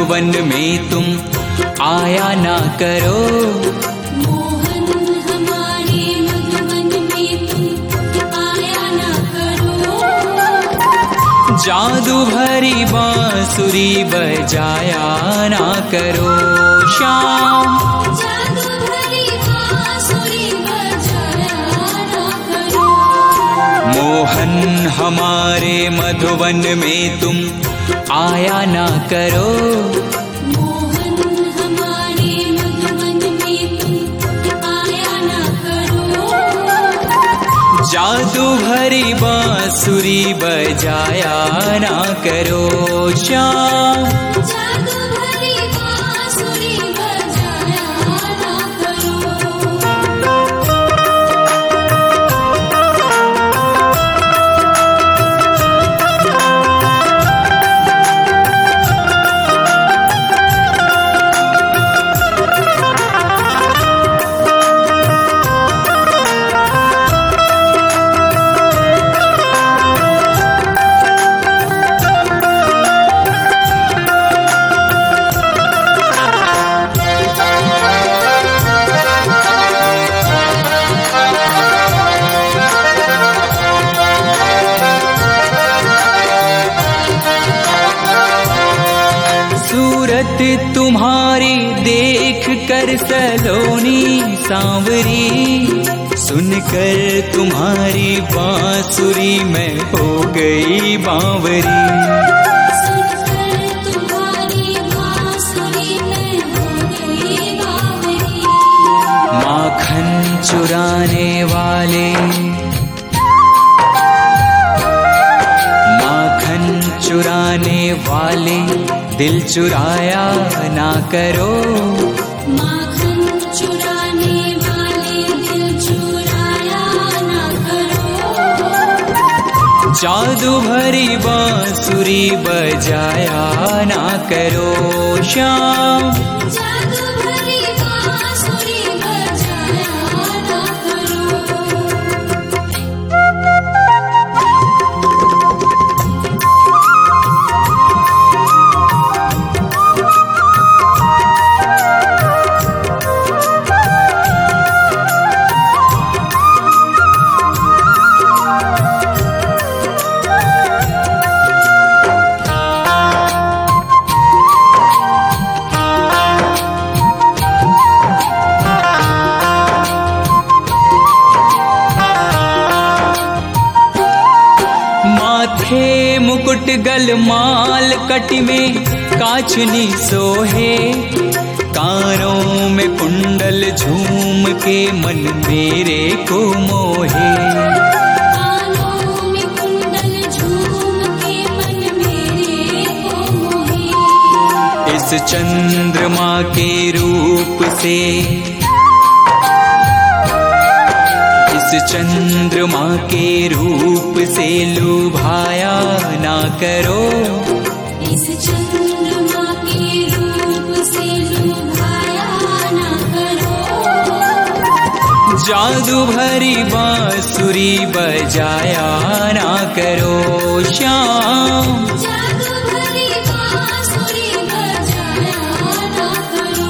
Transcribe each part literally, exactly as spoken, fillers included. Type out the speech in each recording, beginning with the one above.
मधुवन में तुम आया ना करो। मोहन हमारे मधुवन में तुम आया ना करो। जादू भरी बांसुरी बजाया ना करो श्याम। जादू भरी बांसुरी बजाया ना करो। मोहन हमारे मधुवन में तुम आया ना करो। मोहन हमारे मधुवन में तुम आया ना करो। जादू भरी बांसुरी बजाया ना करो श्याम। जादू भरी बांसुरी बजाया ना करो। सूरत तुम्हारी देख कर सलोनी सांवरी, सुनकर तुम्हारी बांसुरी में हो गई बांवरी। सुनकर तुम्हारी बांसुरी में हो गई बांवरी। माखन चुराने वाले, माखन चुराने वाले दिल चुराया ना करो। माखन चुराने वाले दिल चुराया ना करो। जादू भरी बांसुरी बजाया ना करो श्याम। जादू भरी बांसुरी बजाया ना करो। माथे मुकुट गल माल कटी में काचनी सोहे, कानों में कुंडल झूम के मन मेरे को मोहे। कानों में कुंडल झूम के मन मेरे को मोहे। इस चंद्रमा के रूप से, इस चंद्रमा के रूप से लुभाया ना करो। इस चंद्रमा के रूप से लुभाया ना करो। जादू भरी बांसुरी बजाया ना करो श्याम। जादू भरी बांसुरी बजाया ना करो।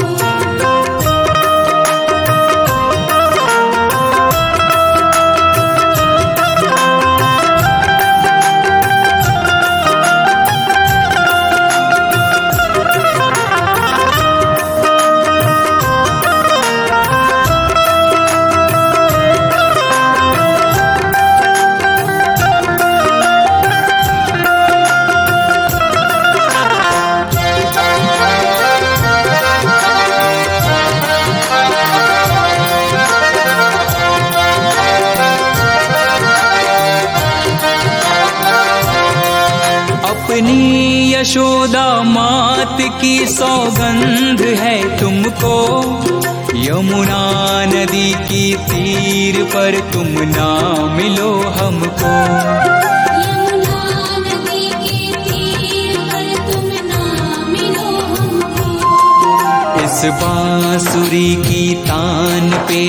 अपनी यशोदा मात की सौगंध है तुमको, यमुना नदी की तीर पर तुम ना मिलो हमको। यमुना नदी के तीर पर तुम ना मिलो हमको। इस बांसुरी की तान पे,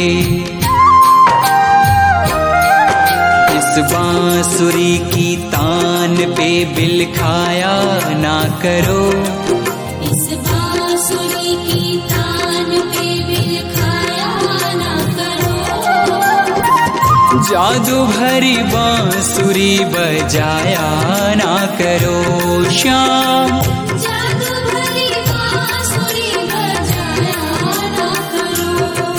इस बांसुरी की तान पे बिल खाया ना करो। बांसुरी की तान पे बिल खाया ना करो। जादू भरी बांसुरी बजाया ना करो श्याम। जादू भरी बांसुरी बजाया ना करो।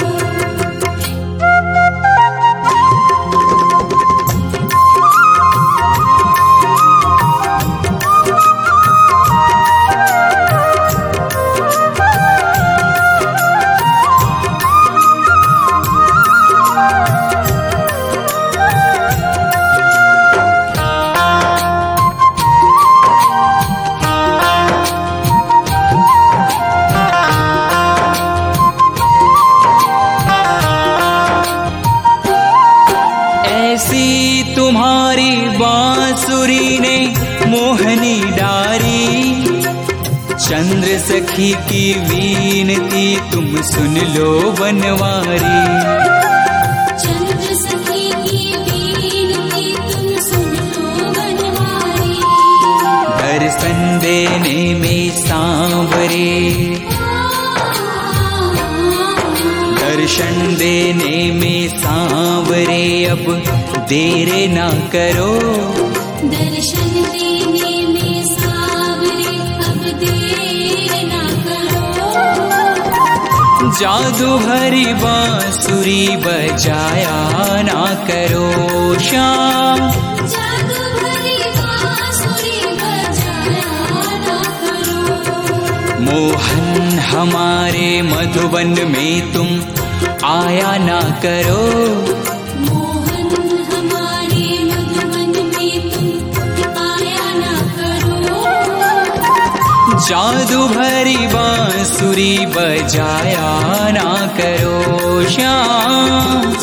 ऐसी तुम्हारी बांसुरी ने मोहनी डारी, चंद्र सखी की विनती तुम सुन लो बनवारी। चंद्र सखी की विनती तुम सुन लो बनवारी। दर्शन देने में सांवरे, दर्शन देने में सांवरे अब देर ना करो। दर्शन देने में सांवरे अब देर ना करो। जादू भरी बांसुरी बजाया ना करो श्याम। जादू भरी बांसुरी बजाया ना करो। मोहन हमारे मधुबन में तुम आया ना करो। मोहन हमारे मधुबन में तुम आया ना करो। जादू भरी बांसुरी बजाया ना करो श्याम।